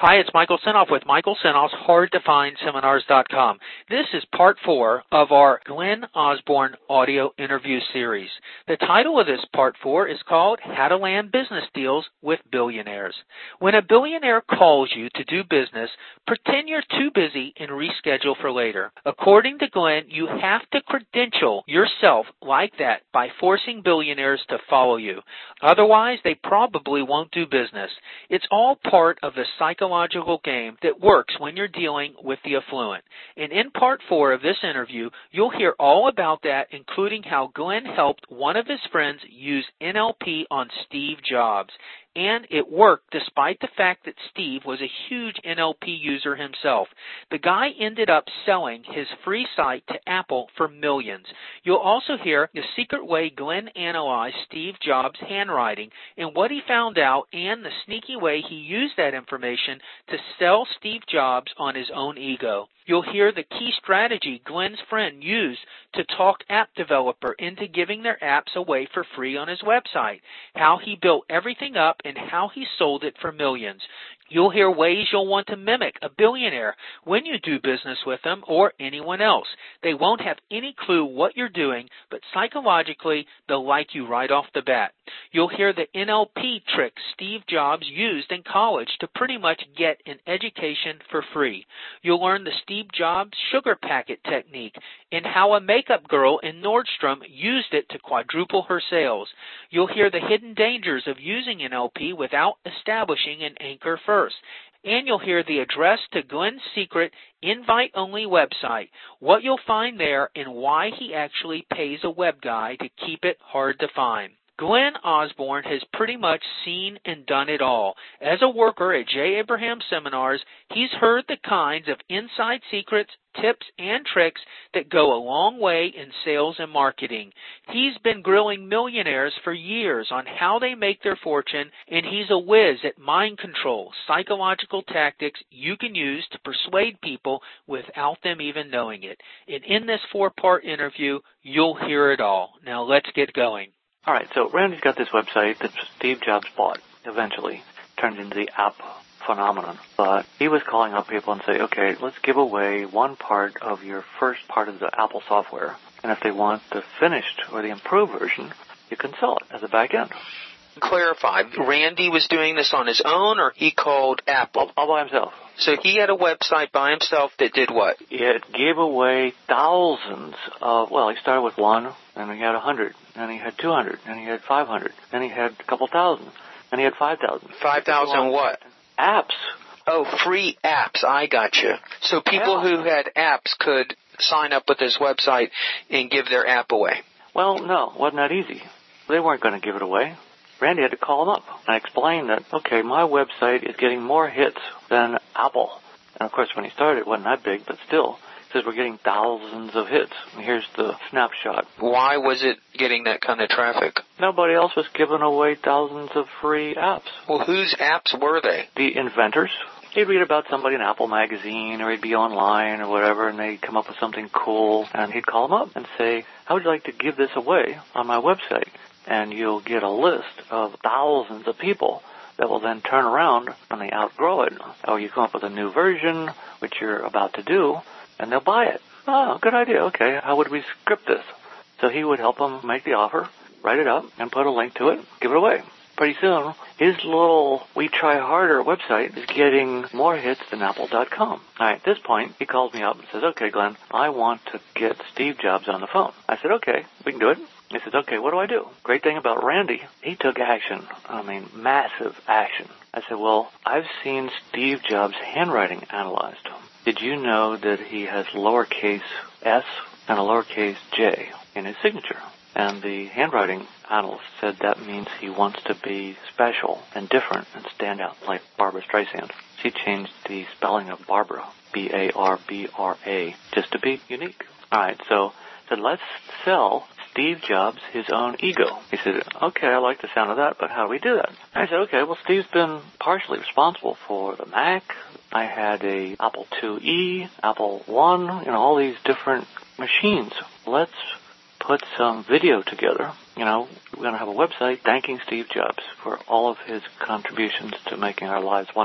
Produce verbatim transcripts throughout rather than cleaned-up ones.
Hi, it's Michael Senoff with Michael Senoff's Hard to Find Seminars dot com. This is part four of our Glenn Osborne audio interview series. The title of this part four is called How to Land Business Deals with Billionaires. When a billionaire calls you to do business, pretend you're too busy and reschedule for later. According to Glenn, you have to credential yourself like that by forcing billionaires to follow you. Otherwise, they probably won't do business. It's all part of the psychological Psychological game that works when you're dealing with the affluent. And in part four of this interview, you'll hear all about that, including how Glenn helped one of his friends use N L P on Steve Jobs. And it worked despite the fact that Steve was a huge N L P user himself. The guy ended up selling his free site to Apple for millions. You'll also hear the secret way Glenn analyzed Steve Jobs' handwriting and what he found out, and the sneaky way he used that information to sell Steve Jobs on his own ego. You'll hear the key strategy Glenn's friend used to talk app developer into giving their apps away for free on his website, how he built everything up, and how he sold it for millions. You'll hear ways you'll want to mimic a billionaire when you do business with them or anyone else. They won't have any clue what you're doing, but psychologically, they'll like you right off the bat. You'll hear the N L P tricks Steve Jobs used in college to pretty much get an education for free. You'll learn the Steve Jobs sugar packet technique and how a makeup girl in Nordstrom used it to quadruple her sales. You'll hear the hidden dangers of using N L P without establishing an anchor first. And you'll hear the address to Glenn's secret invite-only website, what you'll find there, and why he actually pays a web guy to keep it hard to find. Glenn Osborne has pretty much seen and done it all. As a worker at J. Abraham Seminars, he's heard the kinds of inside secrets, tips, and tricks that go a long way in sales and marketing. He's been grilling millionaires for years on how they make their fortune, and he's a whiz at mind control, psychological tactics you can use to persuade people without them even knowing it. And in this four-part interview, you'll hear it all. Now let's get going. All right, so Randy's got this website that Steve Jobs bought eventually, turned into the app phenomenon. But he was calling up people and say, okay, let's give away one part of your first part of the Apple software. And if they want the finished or the improved version, you can sell it as a back end. Clarify, Randy was doing this on his own, or he called Apple? All, all by himself. So he had a website by himself that did what? It gave away thousands of, well, he started with one, and he had a hundred, and he had two hundred, and he had five hundred, and he had a couple thousand, and he had five thousand. Five thousand what? Apps. Oh, free apps, I got you. So people yeah. who had apps could sign up with this website and give their app away? Well, no, it wasn't that easy. They weren't going to give it away. Randy had to call them up and explain that, okay, my website is getting more hits than Apple. And, of course, when he started, it wasn't that big, but still, he says we're getting thousands of hits. And here's the snapshot. Why was it getting that kind of traffic? Nobody else was giving away thousands of free apps. Well, whose apps were they? The inventors. He'd read about somebody in Apple magazine, or he'd be online or whatever, and they'd come up with something cool, and he'd call them up and say, how would you like to give this away on my website? And you'll get a list of thousands of people that will then turn around when they outgrow it. Or you come up with a new version, which you're about to do, and they'll buy it. Oh, good idea. Okay, how would we script this? So he would help them make the offer, write it up, and put a link to it, give it away. Pretty soon, his little We Try Harder website is getting more hits than Apple dot com. All right, at this point, he calls me up and says, okay, Glenn, I want to get Steve Jobs on the phone. I said, okay, we can do it. He said, okay, what do I do? Great thing about Randy, he took action. I mean, massive action. I said, well, I've seen Steve Jobs' handwriting analyzed. Did you know that he has lowercase s and a lowercase j in his signature? And the handwriting analyst said that means he wants to be special and different and stand out like Barbra Streisand. She changed the spelling of Barbara, B A R B R A, just to be unique. All right, so I said, let's sell Steve Jobs his own ego. He said, okay, I like the sound of that, but how do we do that? I said, okay, well, Steve's been partially responsible for the Mac. I had a Apple two E, Apple one, you know, all these different machines. Let's put some video together. You know, we're going to have a website thanking Steve Jobs for all of his contributions to making our lives wonderful.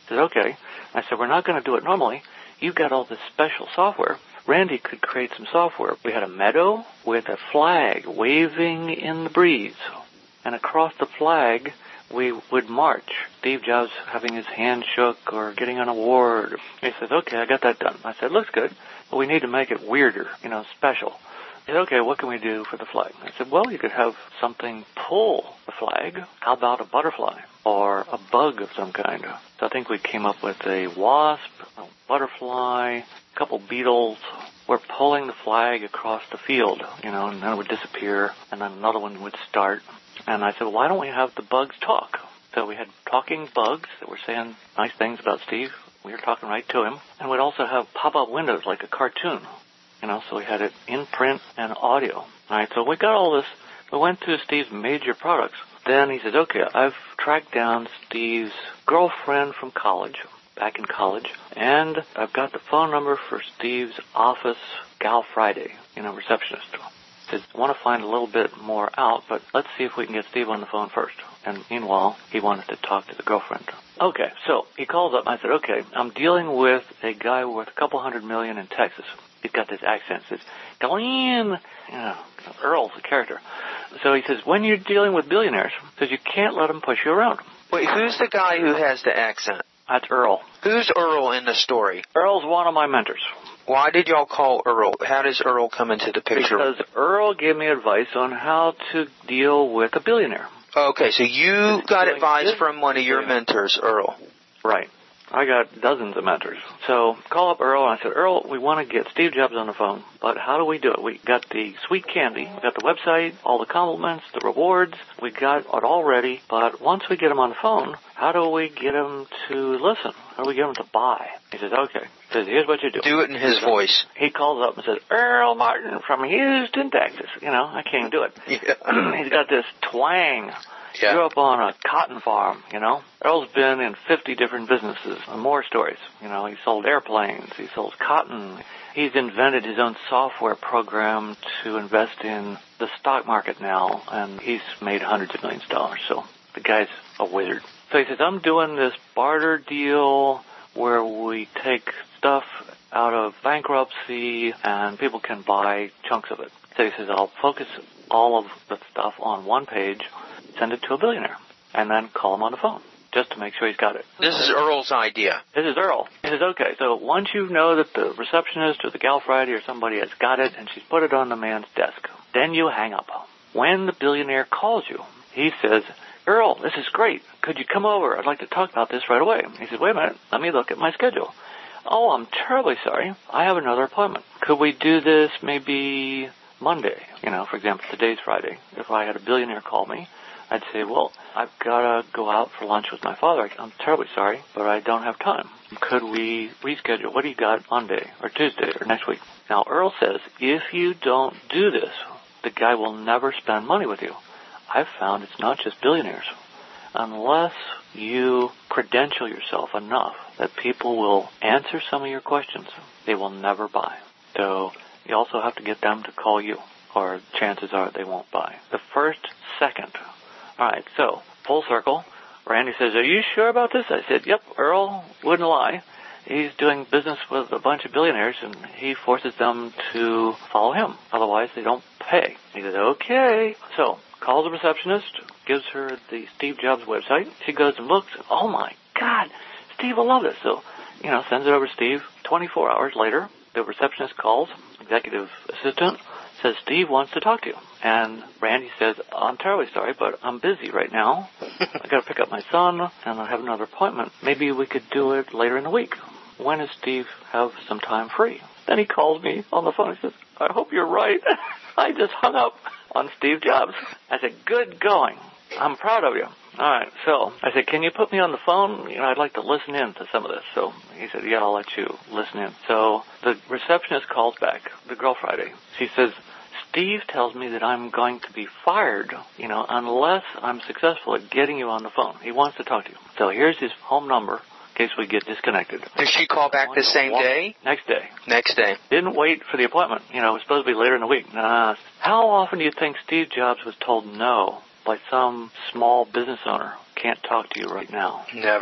I said, okay. I said, we're not going to do it normally. You've got all this special software. Randy could create some software. We had a meadow with a flag waving in the breeze. And across the flag, we would march. Steve Jobs having his hand shook or getting an award. He says, okay, I got that done. I said, looks good, but we need to make it weirder, you know, special. He said, okay, what can we do for the flag? I said, well, you could have something pull the flag. How about a butterfly or a bug of some kind? So I think we came up with a wasp, a butterfly, a couple beetles. We're pulling the flag across the field, you know, and then it would disappear, and then another one would start. And I said, well, why don't we have the bugs talk? So we had talking bugs that were saying nice things about Steve. We were talking right to him. And we'd also have pop-up windows like a cartoon. You know, so we had it in print and audio. All right, so we got all this. We went through Steve's major products. Then he says, okay, I've tracked down Steve's girlfriend from college, back in college, and I've got the phone number for Steve's office gal Friday, you know, receptionist. He says, I want to find a little bit more out, but let's see if we can get Steve on the phone first. And meanwhile, he wanted to talk to the girlfriend. Okay, so he calls up. I said, okay, I'm dealing with a guy worth a couple hundred million in Texas. He's got this accent. He says, Glenn, you know, Earl's a character. So he says, when you're dealing with billionaires, he says, you can't let them push you around. Wait, who's the guy who has the accent? That's Earl. Who's Earl in the story? Earl's one of my mentors. Why did y'all call Earl? How does Earl come into the picture? Because Earl gave me advice on how to deal with a billionaire. Okay, so you got advice from one of your mentors, Earl. Right. I got dozens of mentors. So call up Earl, and I said, Earl, we want to get Steve Jobs on the phone, but how do we do it? We got the sweet candy. We got the website, all the compliments, the rewards. We got it all ready, but once we get him on the phone, how do we get him to listen? How do we get him to buy? He says, okay. He says, here's what you do. Do it in his voice. He calls up and says, Earl Martin from Houston, Texas. You know, I can't even do it. Yeah. He's got this twang. Yeah. Grew up on a cotton farm, you know. Earl's been in fifty different businesses and more stories. You know, he sold airplanes. He sold cotton. He's invented his own software program to invest in the stock market now, and he's made hundreds of millions of dollars. So the guy's a wizard. So he says, I'm doing this barter deal where we take stuff out of bankruptcy and people can buy chunks of it. So he says, I'll focus all of the stuff on one page, send it to a billionaire, and then call him on the phone just to make sure he's got it. This is Earl's idea. This is Earl. He says, okay, so once you know that the receptionist or the gal Friday or somebody has got it and she's put it on the man's desk, then you hang up. When the billionaire calls you, he says, Earl, this is great. Could you come over? I'd like to talk about this right away. He says, wait a minute. Let me look at my schedule. Oh, I'm terribly sorry. I have another appointment. Could we do this maybe Monday? You know, for example, today's Friday. If I had a billionaire call me, I'd say, well, I've got to go out for lunch with my father. I'm terribly sorry, but I don't have time. Could we reschedule? What do you got Monday or Tuesday or next week? Now, Earl says, if you don't do this, the guy will never spend money with you. I've found it's not just billionaires. Unless you credential yourself enough that people will answer some of your questions, they will never buy. So you also have to get them to call you, or chances are they won't buy. The first second. All right, so full circle. Randy says, are you sure about this? I said, yep, Earl wouldn't lie. He's doing business with a bunch of billionaires, and he forces them to follow him. Otherwise, they don't pay. He says, okay. So calls the receptionist, gives her the Steve Jobs website. She goes and looks. Oh, my God, Steve will love this. So, you know, sends it over to Steve. twenty-four hours later, the receptionist calls, executive assistant, says, Steve wants to talk to you. And Randy says, I'm terribly sorry, but I'm busy right now. I got to pick up my son, and I have another appointment. Maybe we could do it later in the week. When does Steve have some time free? Then he calls me on the phone. He says, I hope you're right. I just hung up on Steve Jobs. I said, good going. I'm proud of you. All right, so I said, can you put me on the phone? You know, I'd like to listen in to some of this. So he said, yeah, I'll let you listen in. So the receptionist calls back, the girl Friday. She says, Steve tells me that I'm going to be fired, you know, unless I'm successful at getting you on the phone. He wants to talk to you. So here's his home number in case we get disconnected. Did she call back the same day? Next day. Next day. Didn't wait for the appointment. You know, it was supposed to be later in the week. Nah. How often do you think Steve Jobs was told no by some small business owner? Can't talk to you right now. Never.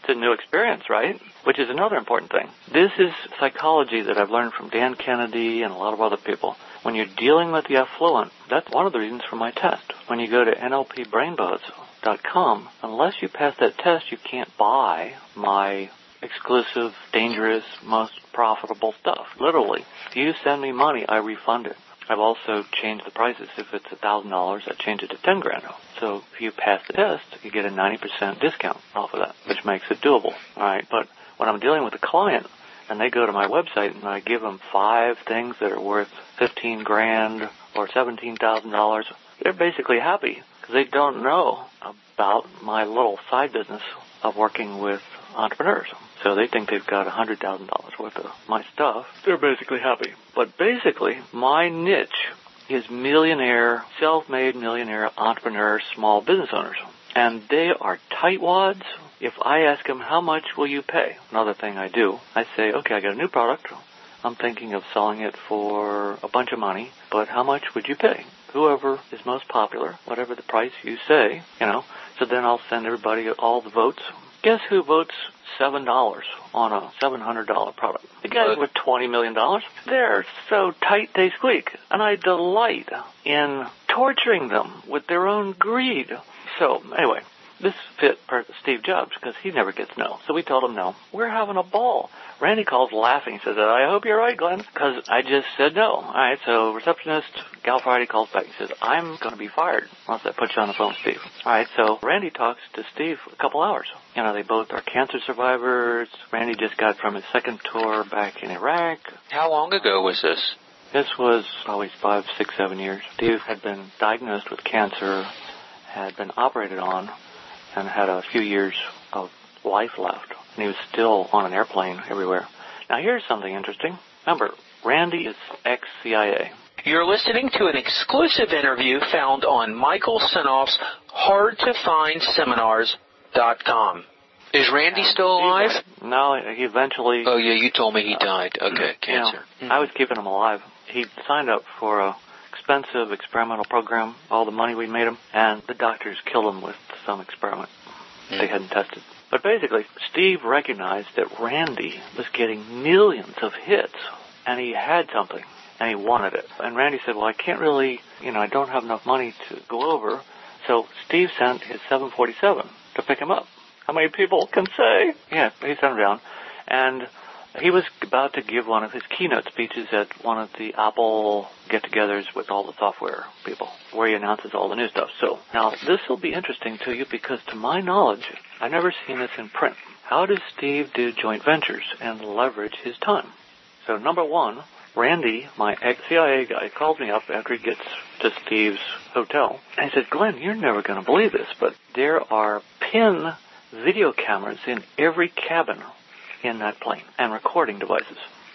a new experience, right? Which is another important thing. This is psychology that I've learned from Dan Kennedy and a lot of other people. When you're dealing with the affluent, that's one of the reasons for my test. When you go to N L P brain buzz dot com, unless you pass that test, you can't buy my exclusive, dangerous, most profitable stuff. Literally. If you send me money, I refund it. I've also changed the prices. If it's one thousand dollars, I change it to ten grand. So if you pass the test, you get a ninety percent discount off of that, which makes it doable. All right, but when I'm dealing with a client and they go to my website and I give them five things that are worth fifteen grand or seventeen thousand dollars, they're basically happy because they don't know about my little side business of working with entrepreneurs. So they think they've got one hundred thousand dollars worth of my stuff. They're basically happy. But basically, my niche is millionaire, self-made millionaire entrepreneur small business owners. And they are tightwads. If I ask them, how much will you pay? Another thing I do, I say, okay, I got a new product. I'm thinking of selling it for a bunch of money, but how much would you pay? Whoever is most popular, whatever the price you say, you know. So then I'll send everybody all the votes. Guess who votes seven dollars on a seven hundred dollars product? The guys with twenty million dollars. They're so tight they squeak. And I delight in torturing them with their own greed. So, anyway, this fit Steve Jobs because he never gets no. So we told him no. We're having a ball. Randy calls laughing. He says, I hope you're right, Glenn, because I just said no. All right, so receptionist, Gal Friday calls back. He says, I'm going to be fired once I put you on the phone with Steve. All right, so Randy talks to Steve for a couple hours. You know, they both are cancer survivors. Randy just got from his second tour back in Iraq. How long ago was this? This was probably five, six, seven years. Steve had been diagnosed with cancer, had been operated on, and had a few years of life left. And he was still on an airplane everywhere. Now, here's something interesting. Remember, Randy is ex-C I A. You're listening to an exclusive interview found on Michael Senoff's hard to find seminars dot com. Is Randy still alive? No, he eventually... Oh, yeah, you told me he died. Okay, cancer. You know, mm-hmm. I was keeping him alive. He signed up for a expensive experimental program, all the money we made him, and the doctors killed him with some experiment mm-hmm. they hadn't tested. But basically, Steve recognized that Randy was getting millions of hits, and he had something, and he wanted it. And Randy said, well, I can't really, you know, I don't have enough money to go over. So Steve sent his seven forty-seven to pick him up. How many people can say? Yeah, he sent him down. And he was about to give one of his keynote speeches at one of the Apple get-togethers with all the software people, where he announces all the new stuff. So now this will be interesting to you because, to my knowledge, I've never seen this in print. How does Steve do joint ventures and leverage his time? So number one, Randy, my ex-C I A guy, calls me up after he gets to Steve's hotel. And he says, Glenn, you're never going to believe this, but there are pin video cameras in every cabin in that plane and recording devices.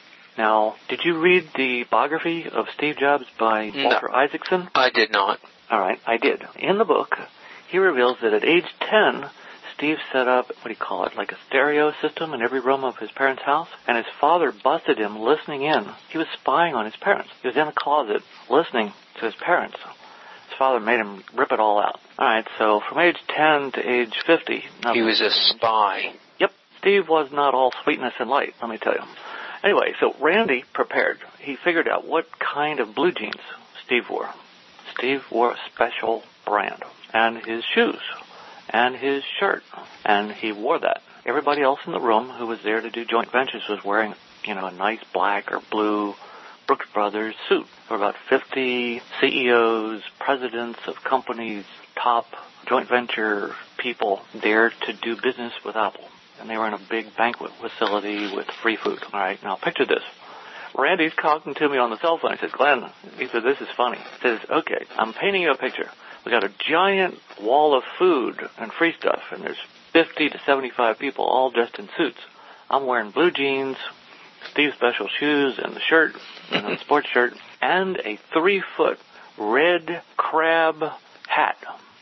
Now, did you read the biography of Steve Jobs by no, Walter Isaacson? I did not. All right, I did. In the book, he reveals that at age ten, Steve set up, what do you call it, like a stereo system in every room of his parents' house, and his father busted him listening in. He was spying on his parents. He was in a closet listening to his parents. His father made him rip it all out. All right, so from age ten to age fifty... He was a spy. Yep. Steve was not all sweetness and light, let me tell you. Anyway, so Randy prepared. He figured out what kind of blue jeans Steve wore. Steve wore a special brand. And his shoes. And his shirt. And he wore that. Everybody else in the room who was there to do joint ventures was wearing, you know, a nice black or blue Brooks Brothers suit. There were about fifty C E Os, presidents of companies, top joint venture people there to do business with Apple. And they were in a big banquet facility with free food. All right, now picture this. Randy's talking to me on the cell phone. He says, Glenn, he said, this is funny. He says, okay, I'm painting you a picture. We got a giant wall of food and free stuff, and there's fifty to seventy-five people all dressed in suits. I'm wearing blue jeans, Steve's special shoes, and the shirt, you know, sports shirt, and a three-foot red crab hat.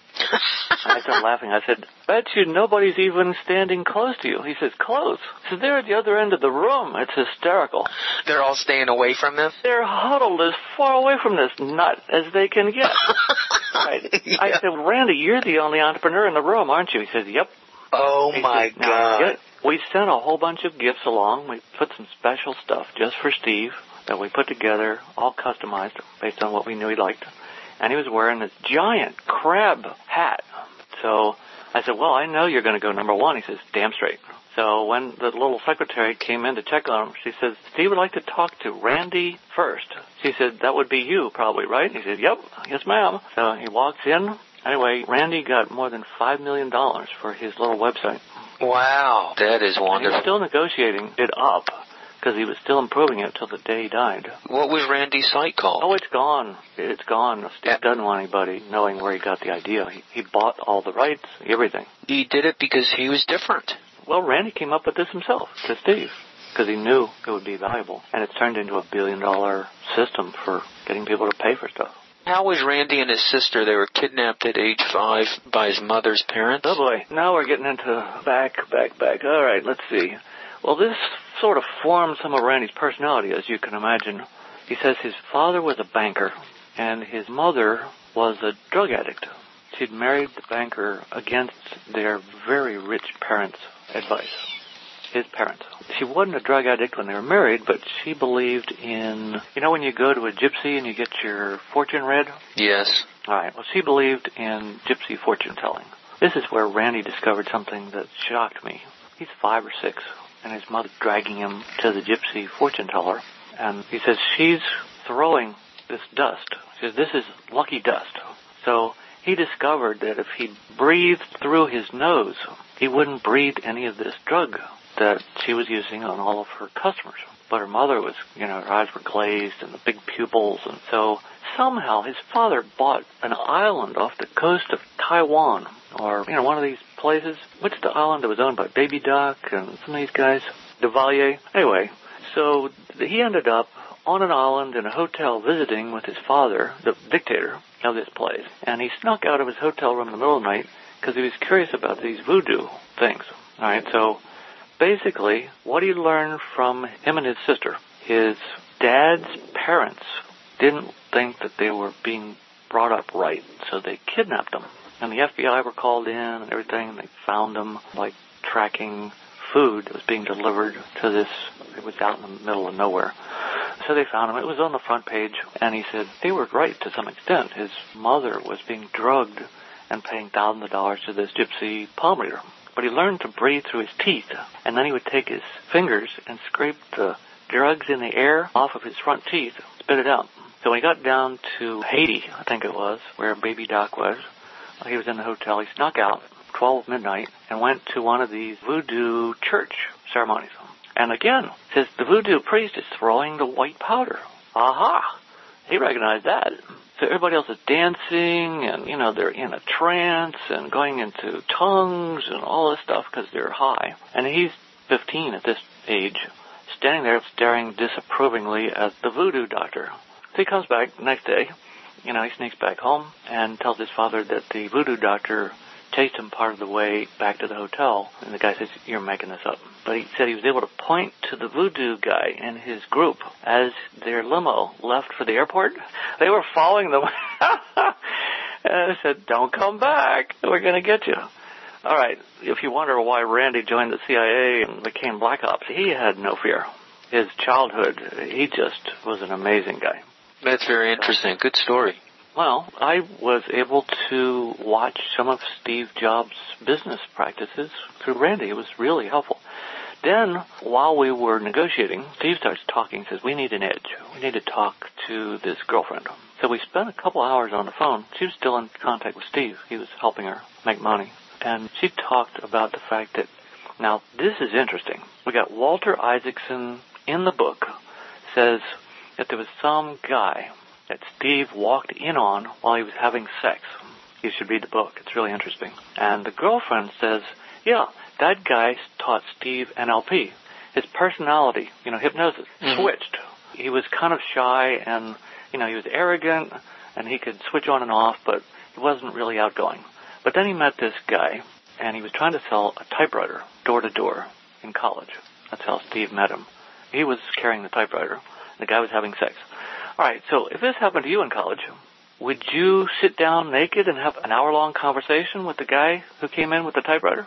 I started laughing. I said, bet you nobody's even standing close to you. He says, close. He says, they're at the other end of the room. It's hysterical. They're all staying away from this? They're huddled as far away from this nut as they can get. Right. Yeah. I said, Randy, you're the only entrepreneur in the room, aren't you? He says, yep. Oh, he my said, now, God. get, we sent a whole bunch of gifts along. We put some special stuff just for Steve that we put together, all customized based on what we knew he liked. And he was wearing this giant crab hat. So I said, well, I know you're going to go number one. He says, damn straight. So when the little secretary came in to check on him, she says, Steve would like to talk to Randy first. She said, that would be you probably, right? He said, yep, yes, ma'am. So he walks in. Anyway, Randy got more than five million dollars for his little website. Wow, that is And wonderful. he's still negotiating it up because he was still improving it till the day he died. What was Randy's site called? Oh, it's gone. It's gone. Steve doesn't want anybody knowing where he got the idea. He, he bought all the rights, everything. He did it because he was different. Well, Randy came up with this himself to Steve because he knew it would be valuable. And it's turned into a billion-dollar system for getting people to pay for stuff. How was Randy and his sister? They were kidnapped at age five by his mother's parents. Oh, boy. Now we're getting into back, back, back. All right, let's see. Well, this sort of formed some of Randy's personality, as you can imagine. He says his father was a banker, and his mother was a drug addict. She'd married the banker against their very rich parents' advice, his parents. She wasn't a drug addict when they were married, but she believed in, you know when you go to a gypsy and you get your fortune read? Yes. All right, well, she believed in gypsy fortune telling. This is where Randy discovered something that shocked me. He's five or six, and his mother dragging him to the gypsy fortune teller, and he says, she's throwing this dust. She says, this is lucky dust. So he discovered that if he breathed through his nose, he wouldn't breathe any of this drug that she was using on all of her customers. But her mother was, you know, her eyes were glazed and the big pupils, and so somehow his father bought an island off the coast of Taiwan, or, you know, one of these places. What's the island that was owned by Baby Doc and some of these guys? Duvalier. Anyway, so he ended up on an island in a hotel visiting with his father, the dictator of this place. And he snuck out of his hotel room in the middle of the night because he was curious about these voodoo things. All right, so basically, what he learned from him and his sister, his dad's parents didn't think that they were being brought up right, so they kidnapped them. And the F B I were called in and everything, and they found them, like, tracking food that was being delivered to this, it was out in the middle of nowhere. So they found him. It was on the front page, and he said they were right to some extent. His mother was being drugged and paying thousands of dollars to this gypsy palm reader. But he learned to breathe through his teeth, and then he would take his fingers and scrape the drugs in the air off of his front teeth, spit it out. So when he got down to Haiti, I think it was, where Baby Doc was, he was in the hotel. He snuck out at twelve midnight and went to one of these voodoo church ceremonies. And again, says the voodoo priest is throwing the white powder. Aha! He recognized that. So everybody else is dancing, and, you know, they're in a trance and going into tongues and all this stuff because they're high. And he's fifteen at this age, standing there staring disapprovingly at the voodoo doctor. So he comes back the next day. You know, he sneaks back home and tells his father that the voodoo doctor chased him part of the way back to the hotel. And the guy says, you're making this up. But he said he was able to point to the voodoo guy and his group as their limo left for the airport. They were following them. And they said, don't come back. We're going to get you. All right. If you wonder why Randy joined the C I A and became Black Ops, he had no fear. His childhood, he just was an amazing guy. That's very interesting. Good story. Well, I was able to watch some of Steve Jobs' business practices through Randy. It was really helpful. Then, while we were negotiating, Steve starts talking, says, we need an edge. We need to talk to this girlfriend. So we spent a couple hours on the phone. She was still in contact with Steve. He was helping her make money. And she talked about the fact that, now, this is interesting. We got Walter Isaacson in the book, says that there was some guy that Steve walked in on while he was having sex. You should read the book. It's really interesting. And the girlfriend says, yeah, that guy taught Steve N L P. His personality, you know, hypnosis, mm-hmm. switched. He was kind of shy and, you know, he was arrogant and he could switch on and off, but he wasn't really outgoing. But then he met this guy and he was trying to sell a typewriter door to door in college. That's how Steve met him. He was carrying the typewriter. The guy was having sex. All right, so if this happened to you in college, would you sit down naked and have an hour-long conversation with the guy who came in with the typewriter?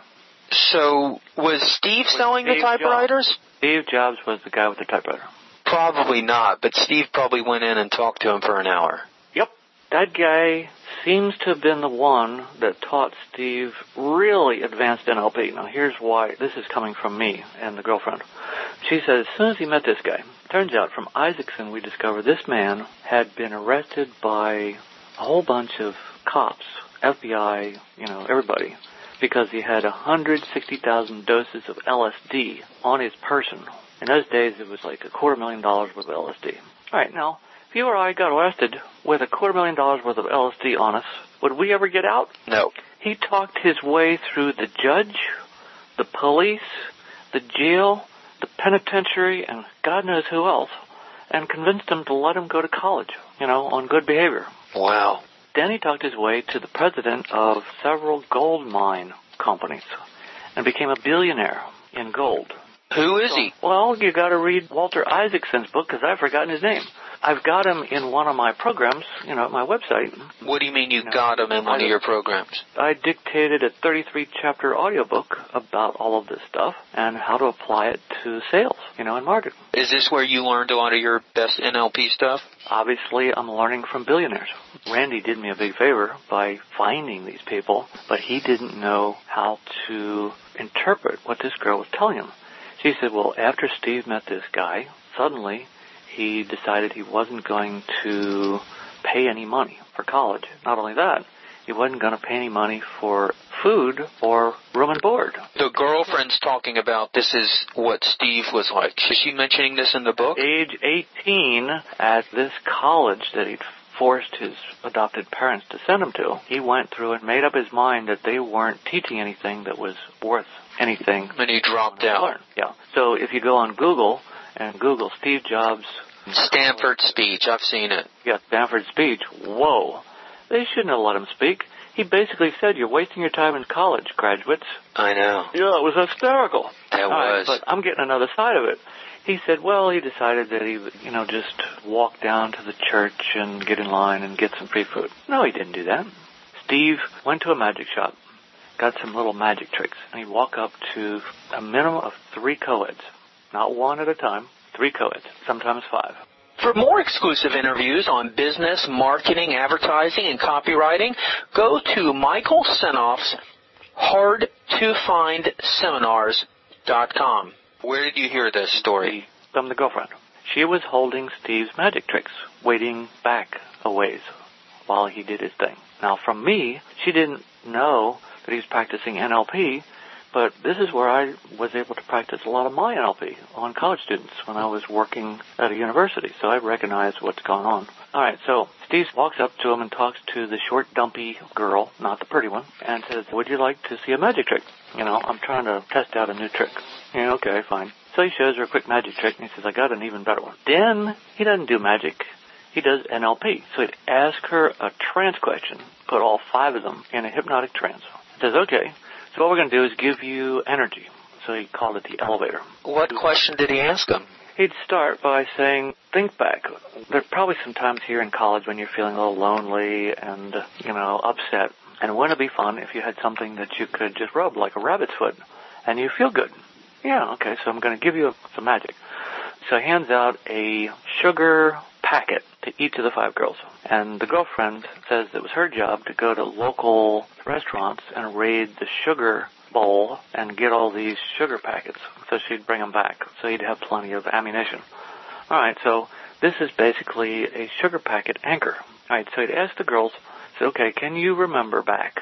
So was Steve selling Steve the typewriters? Jobs. Steve Jobs was the guy with the typewriter. Probably not, but Steve probably went in and talked to him for an hour. Yep. That guy seems to have been the one that taught Steve really advanced N L P. Now, here's why. This is coming from me and the girlfriend. She says, as soon as he met this guy, turns out from Isaacson we discovered this man had been arrested by a whole bunch of cops, F B I, you know, everybody, because he had one hundred sixty thousand doses of L S D on his person. In those days, it was like a quarter million dollars worth of L S D. All right, now, if you or I got arrested with a quarter million dollars worth of L S D on us, would we ever get out? No. He talked his way through the judge, the police, the jail, the penitentiary, and God knows who else, and convinced them to let him go to college, you know, on good behavior. Wow. Then he talked his way to the president of several gold mine companies and became a billionaire in gold. Who is he? Well, you got to read Walter Isaacson's book because I've forgotten his name. I've got him in one of my programs, you know, at my website. What do you mean you, you know, got him in one I, of your programs? I dictated a thirty-three chapter audiobook about all of this stuff and how to apply it to sales, you know, and marketing. Is this where you learned a lot of your best N L P stuff? Obviously, I'm learning from billionaires. Randy did me a big favor by finding these people, but he didn't know how to interpret what this girl was telling him. She said, well, after Steve met this guy, suddenly he decided he wasn't going to pay any money for college. Not only that, he wasn't going to pay any money for food or room and board. The girlfriend's talking about this is what Steve was like. Is she mentioning this in the book? Age eighteen, at this college that he'd forced his adopted parents to send him to, he went through and made up his mind that they weren't teaching anything that was worth anything. And he dropped out. Learn. Yeah. So if you go on Google and Google Steve Jobs Stanford speech, I've seen it. Yeah, Stanford speech. Whoa. They shouldn't have let him speak. He basically said, you're wasting your time in college, graduates. I know. Yeah, it was hysterical. That All was. Right, but I'm getting another side of it. He said, well, he decided that he would, you know, just walk down to the church and get in line and get some free food. No, he didn't do that. Steve went to a magic shop, got some little magic tricks, and he'd walk up to a minimum of three co-eds. Not one at a time, three co-eds, sometimes five. For more exclusive interviews on business, marketing, advertising, and copywriting, go to Michael Senoff's hard to find seminars dot com. Where did you hear this story? From the girlfriend. She was holding Steve's magic tricks, waiting back a ways while he did his thing. Now, from me, she didn't know that he was practicing N L P, but this is where I was able to practice a lot of my N L P on college students when I was working at a university, so I recognized what's going on. All right, so Steve walks up to him and talks to the short, dumpy girl, not the pretty one, and says, would you like to see a magic trick? You know, I'm trying to test out a new trick. Yeah, okay, fine. So he shows her a quick magic trick, and he says, I got an even better one. Then he doesn't do magic. He does N L P. So he'd ask her a trance question, put all five of them in a hypnotic trance. He says, okay, so what we're going to do is give you energy. So he called it the elevator. What question did he ask him? He'd start by saying, think back. There are probably some times here in college when you're feeling a little lonely and, you know, upset. And wouldn't it be fun if you had something that you could just rub like a rabbit's foot and you feel good? Yeah, okay, so I'm going to give you some magic. So he hands out a sugar packet to each of the five girls. And the girlfriend says it was her job to go to local restaurants and raid the sugar bowl and get all these sugar packets. So she'd bring them back. So he'd have plenty of ammunition. All right, so this is basically a sugar packet anchor. All right, so he'd ask the girls, say, okay, can you remember back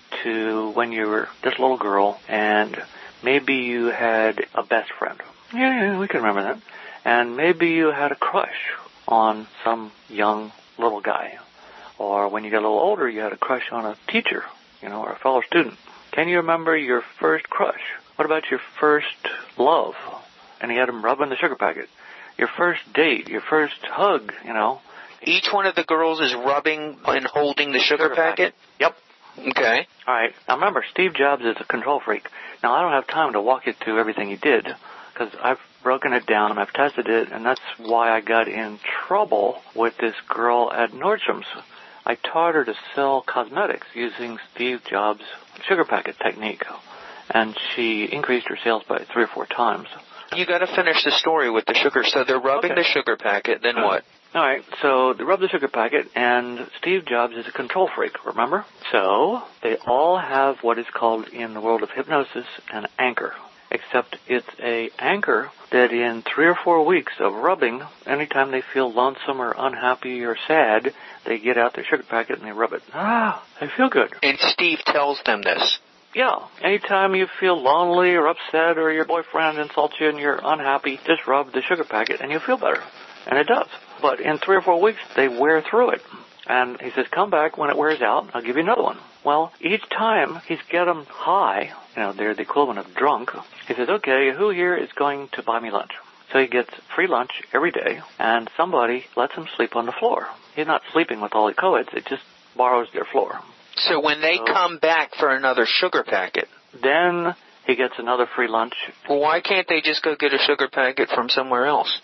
to when you were this little girl and maybe you had a best friend? Yeah, yeah, we can remember that. And maybe you had a crush on some young little guy. Or when you got a little older, you had a crush on a teacher, you know, or a fellow student. Can you remember your first crush? What about your first love? And he had him rubbing the sugar packet. Your first date, your first hug, you know. Each one of the girls is rubbing and holding the sugar, sugar packet? packet? Yep. Okay. All right. Now remember, Steve Jobs is a control freak. Now I don't have time to walk you through everything he did because I've broken it down and I've tested it, and that's why I got in trouble with this girl at Nordstrom's. I taught her to sell cosmetics using Steve Jobs' sugar packet technique. and she increased her sales by three or four times. You got to finish the story with the sugar. So they're rubbing Okay. the sugar packet, then what? All right, so they rub the sugar packet, and Steve Jobs is a control freak, remember? So they all have what is called in the world of hypnosis an anchor, except it's a anchor that in three or four weeks of rubbing, anytime they feel lonesome or unhappy or sad, they get out their sugar packet and they rub it. Ah, they feel good. And Steve tells them this. Yeah, anytime you feel lonely or upset or your boyfriend insults you and you're unhappy, just rub the sugar packet and you'll feel better. And it does. But in three or four weeks, they wear through it. And he says, come back when it wears out, I'll give you another one. Well, each time he's get them high, you know, they're the equivalent of drunk, he says, okay, who here is going to buy me lunch? So he gets free lunch every day, and somebody lets him sleep on the floor. He's not sleeping with all the co-eds, it just borrows their floor. So when they So, come back for another sugar packet, then he gets another free lunch. well, why can't they just go get a sugar packet from somewhere else?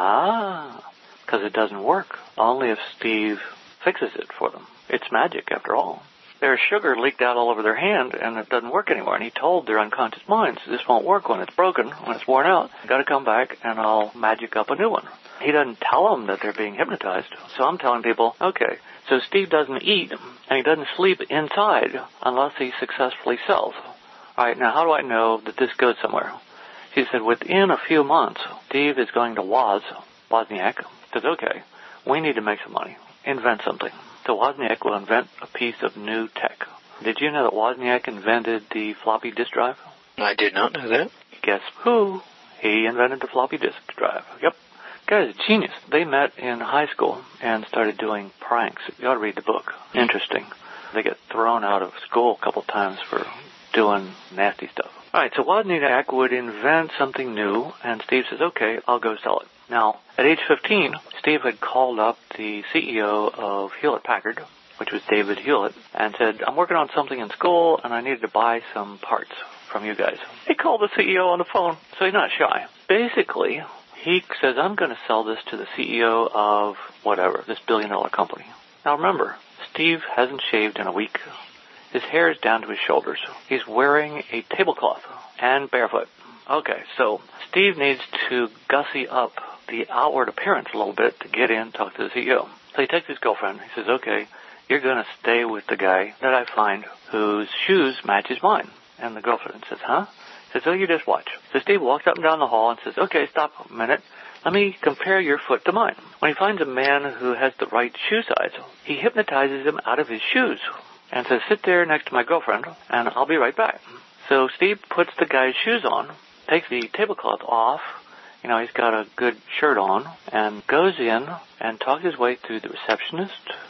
Ah, because it doesn't work. Only if Steve fixes it for them. It's magic, after all. Their sugar leaked out all over their hand, and it doesn't work anymore. And he told their unconscious minds, this won't work when it's broken, when it's worn out. Got to come back, and I'll magic up a new one. He doesn't tell them that they're being hypnotized. So I'm telling people, okay, so Steve doesn't eat, and he doesn't sleep inside unless he successfully sells. All right, now how do I know that this goes somewhere? She said, within a few months, Steve is going to Woz, Wozniak, says, okay, we need to make some money, invent something. So Wozniak will invent a piece of new tech. Did you know that Wozniak invented the floppy disk drive? I did not know that. Guess who? He invented the floppy disk drive. Yep. Guy's a genius. They met in high school and started doing pranks. You ought to read the book. Interesting. They get thrown out of school a couple times for doing nasty stuff. All right, so Wozniak would invent something new, and Steve says, okay, I'll go sell it. Now, at age fifteen, Steve had called up the C E O of Hewlett-Packard, which was David Hewlett, and said, I'm working on something in school, and I needed to buy some parts from you guys. He called the C E O on the phone, so he's not shy. Basically, he says, I'm going to sell this to the C E O of whatever, this billion-dollar company. Now, remember, Steve hasn't shaved in a week. His hair is down to his shoulders. He's wearing a tablecloth and barefoot. Okay, so Steve needs to gussy up the outward appearance a little bit to get in, talk to the C E O. So he takes his girlfriend. He says, okay, you're going to stay with the guy that I find whose shoes match his mine. And the girlfriend says, huh? He says, oh, you just watch. So Steve walks up and down the hall and says, okay, stop a minute. Let me compare your foot to mine. When he finds a man who has the right shoe size, he hypnotizes him out of his shoes and says, sit there next to my girlfriend, and I'll be right back. So Steve puts the guy's shoes on, takes the tablecloth off, you know, he's got a good shirt on, and goes in and talks his way through the receptionist,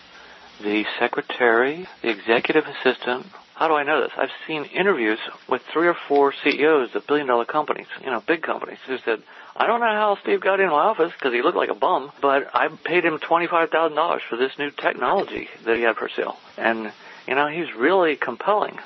the secretary, the executive assistant. How do I know this? I've seen interviews with three or four C E Os of billion-dollar companies, you know, big companies, who said, I don't know how Steve got in my office because he looked like a bum, but I paid him twenty-five thousand dollars for this new technology that he had for sale. And, you know, he's really compelling.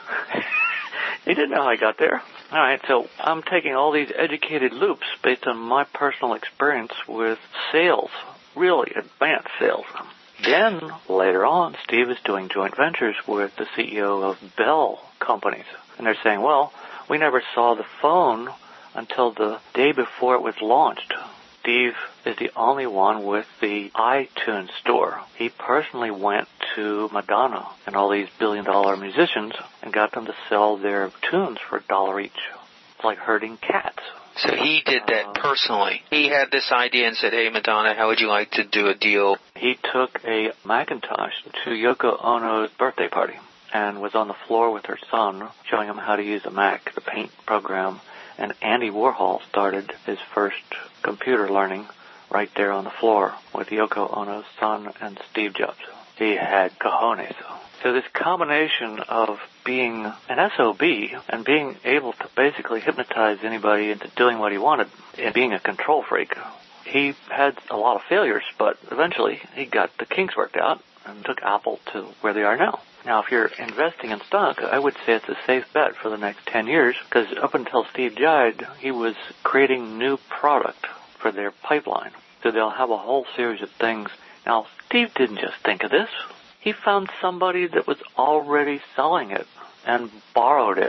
He didn't know how I got there. All right, so I'm taking all these educated loops based on my personal experience with sales, really advanced sales. Then, later on, Steve is doing joint ventures with the C E O of Bell Companies. And they're saying, well, we never saw the phone until the day before it was launched. Steve is the only one with the iTunes store. He personally went to Madonna and all these billion-dollar musicians and got them to sell their tunes for a dollar each. It's like herding cats. So he did that uh, personally. He had this idea and said, hey, Madonna, how would you like to do a deal? He took a Macintosh to Yoko Ono's birthday party and was on the floor with her son showing him how to use a Mac, the Paint program. And Andy Warhol started his first computer learning right there on the floor with Yoko Ono's son and Steve Jobs. He had cojones. So this combination of being an S O B and being able to basically hypnotize anybody into doing what he wanted and being a control freak, he had a lot of failures, but eventually he got the kinks worked out and took Apple to where they are now. Now, if you're investing in stock, I would say it's a safe bet for the next ten years, because up until Steve died, he was creating new product for their pipeline. So they'll have a whole series of things. Now, Steve didn't just think of this. He found somebody that was already selling it and borrowed it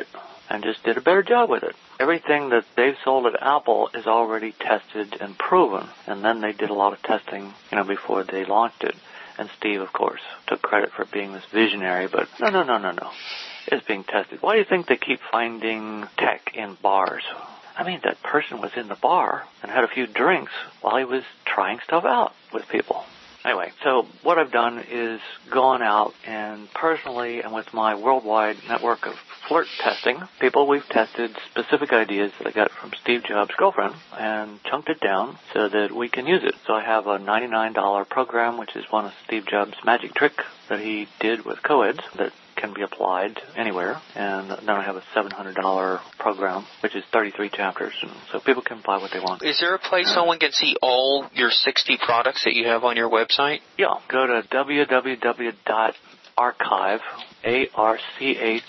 and just did a better job with it. Everything that they've sold at Apple is already tested and proven, and then they did a lot of testing, you know, before they launched it. And Steve, of course, took credit for being this visionary, but no, no, no, no, no. It's being tested. Why do you think they keep finding tech in bars? I mean, that person was in the bar and had a few drinks while he was trying stuff out with people. Anyway, so what I've done is gone out and personally and with my worldwide network of flirt testing people, we've tested specific ideas that I got from Steve Jobs' girlfriend and chunked it down so that we can use it. So I have a ninety-nine dollars program, which is one of Steve Jobs' magic tricks that he did with co-eds that can be applied anywhere. And then I have a seven hundred dollars program, which is thirty-three chapters, and so people can buy what they want. Is there a place someone can see all your sixty products that you have on your website? Yeah. Go to w w w dot archive, A R C H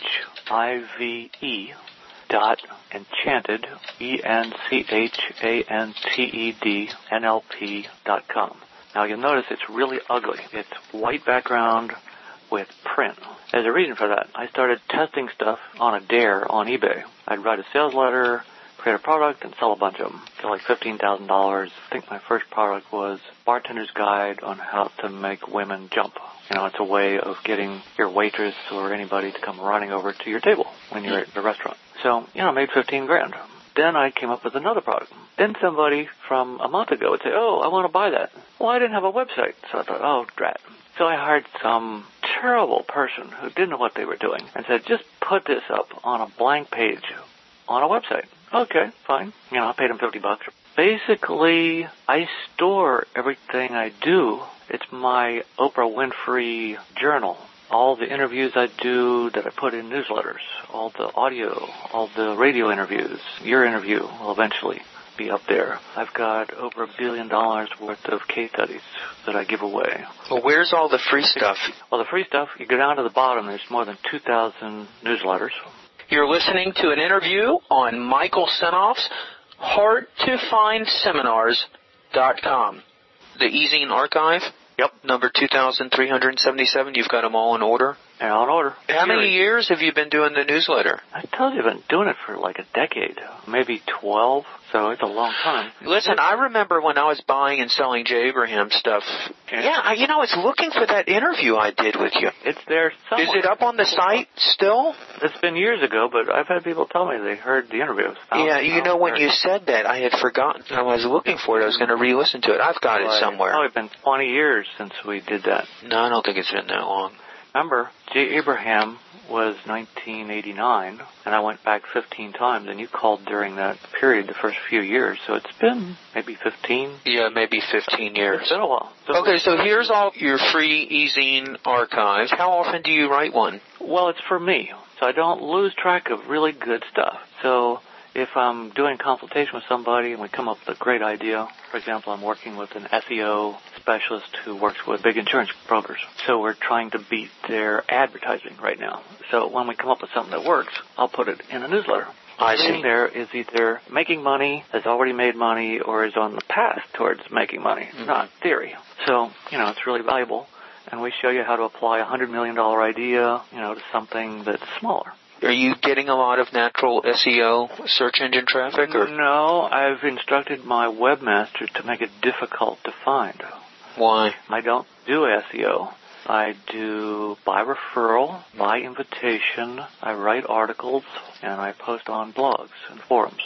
I V E, dot enchanted, E N C H A N T E D, N L P dot com. Now you'll notice it's really ugly. It's white background with print. There's a reason for that. I started testing stuff on a dare on eBay. I'd write a sales letter, create a product, and sell a bunch of them. So like fifteen thousand dollars. I think my first product was Bartender's Guide on how to make women jump. You know, it's a way of getting your waitress or anybody to come running over to your table when you're at the restaurant. So, you know, I made fifteen grand. Then I came up with another product. Then somebody from a month ago would say, oh, I want to buy that. Well, I didn't have a website. So I thought, oh, drat. So I hired some terrible person who didn't know what they were doing and said, just put this up on a blank page on a website. Okay, fine. You know, I paid him fifty bucks. Basically, I store everything I do. It's my Oprah Winfrey journal. All the interviews I do that I put in newsletters, all the audio, all the radio interviews. Your interview will eventually be up there. I've got over a billion dollars worth of case studies that I give away. Well, where's all the free stuff? Well, the free stuff, you go down to the bottom, there's more than two thousand newsletters. You're listening to an interview on Michael Senoff's hard to find seminars dot com. The e-zine archive? Yep. Number two thousand three hundred seventy-seven. You've got them all in order? They're all in order. How many years have you been doing the newsletter? I told you I've been doing it for like a decade, maybe twelve, so it's a long time. Listen, I remember when I was buying and selling Jay Abraham stuff. Yeah, I, you know, I was looking for that interview I did with you. It's there somewhere. Is it up on the site still? It's been years ago, but I've had people tell me they heard the interview. Yeah, you know, when you said that, I had forgotten. I was looking for it. I was going to re-listen to it. I've got it somewhere. Oh, it's been twenty years since we did that. No, I don't think it's been that long. Remember, Jay Abraham was nineteen eighty-nine, and I went back fifteen times, and you called during that period, the first few years, so it's been maybe fifteen. Yeah, maybe fifteen years. It's been a while. So okay, so here's all your free e-zine archives. How often do you write one? Well, it's for me, so I don't lose track of really good stuff. So if I'm doing consultation with somebody and we come up with a great idea, for example, I'm working with an S E O specialist who works with big insurance brokers. So we're trying to beat their advertising right now. So when we come up with something that works, I'll put it in a newsletter. I see. Everything there is either making money, has already made money, or is on the path towards making money. It's mm-hmm. not theory. So, you know, it's really valuable. And we show you how to apply a one hundred million dollars idea, you know, to something that's smaller. Are you getting a lot of natural S E O, search engine traffic? Or? No, I've instructed my webmaster to make it difficult to find. Why? I don't do S E O. I do by referral, by invitation. I write articles, and I post on blogs and forums.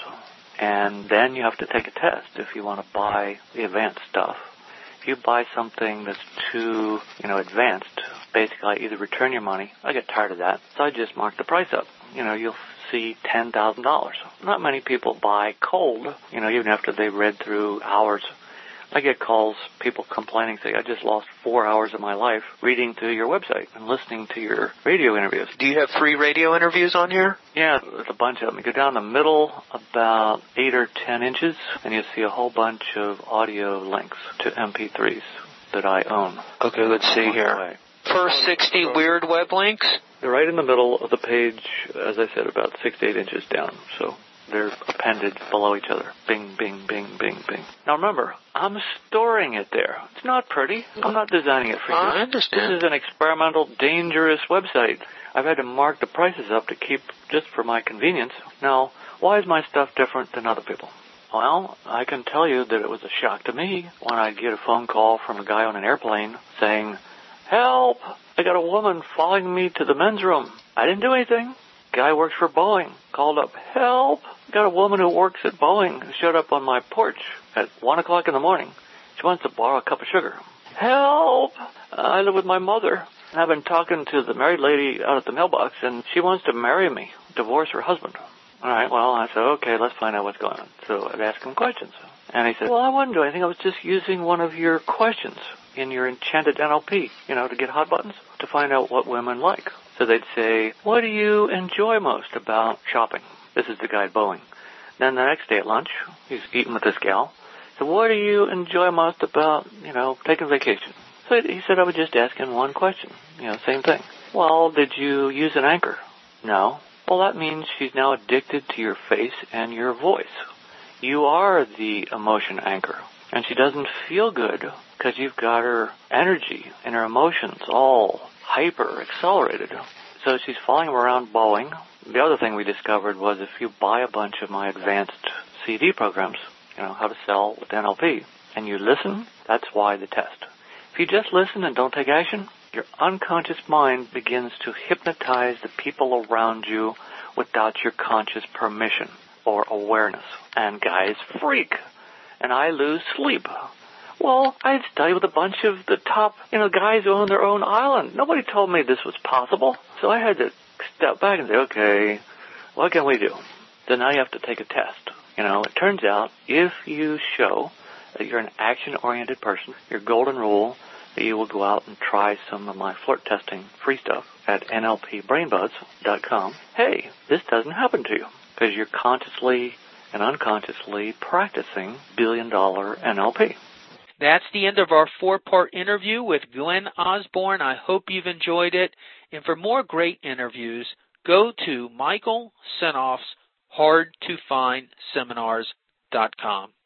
And then you have to take a test if you want to buy the advanced stuff. If you buy something that's too, you know, advanced, basically I either return your money, I get tired of that, so I just mark the price up. You know, you'll see ten thousand dollars. Not many people buy cold, you know, even after they've read through hours. I get calls, people complaining, saying, I just lost four hours of my life reading through your website and listening to your radio interviews. Do you have free radio interviews on here? Yeah, there's a bunch of them. You go down the middle about eight or ten inches, and you'll see a whole bunch of audio links to M P threes that I own. Okay, let's see here. First sixty weird web links? They're right in the middle of the page, as I said, about six to eight inches down. So they're appended below each other. Bing, bing, bing, bing, bing. Now remember, I'm storing it there. It's not pretty. I'm not designing it for you. I understand. This is an experimental, dangerous website. I've had to mark the prices up to keep just for my convenience. Now, why is my stuff different than other people? Well, I can tell you that it was a shock to me when I get a phone call from a guy on an airplane saying, "Help! I got a woman following me to the men's room." I didn't do anything. Guy works for Boeing. Called up, "Help! I got a woman who works at Boeing who showed up on my porch at one o'clock in the morning. She wants to borrow a cup of sugar." "Help! I live with my mother. I've been talking to the married lady out at the mailbox, and she wants to marry me, divorce her husband." All right, well, I said, okay, let's find out what's going on. So I'd ask him questions. And he said, "Well, I wasn't doing anything. I was just using one of your questions in your enchanted N L P, you know, to get hot buttons, to find out what women like." So they'd say, "What do you enjoy most about shopping?" This is the guy at Boeing. Then the next day at lunch, he's eating with this gal. So what do you enjoy most about, you know, taking vacation? So he said, "I would just ask him one question, you know, same thing. Well, did you use an anchor?" "No." "Well, that means she's now addicted to your face and your voice. You are the emotion anchor, and she doesn't feel good because you've got her energy and her emotions all hyper accelerated. So she's following around Boeing." The other thing we discovered was if you buy a bunch of my advanced C D programs, you know, how to sell with N L P, and you listen, that's why the test. If you just listen and don't take action, your unconscious mind begins to hypnotize the people around you without your conscious permission or awareness. And guys freak. And I lose sleep. Well, I studied with a bunch of the top, you know, guys who own their own island. Nobody told me this was possible. So I had to step back and say, okay, what can we do? So now you have to take a test. You know, it turns out if you show that you're an action-oriented person, your golden rule, that you will go out and try some of my flirt testing free stuff at N L P brain buzz dot com. Hey, this doesn't happen to you because you're consciously and unconsciously practicing billion-dollar N L P. That's the end of our four-part interview with Glenn Osborne. I hope you've enjoyed it. And for more great interviews, go to Michael Senoff's hard to find seminars dot com.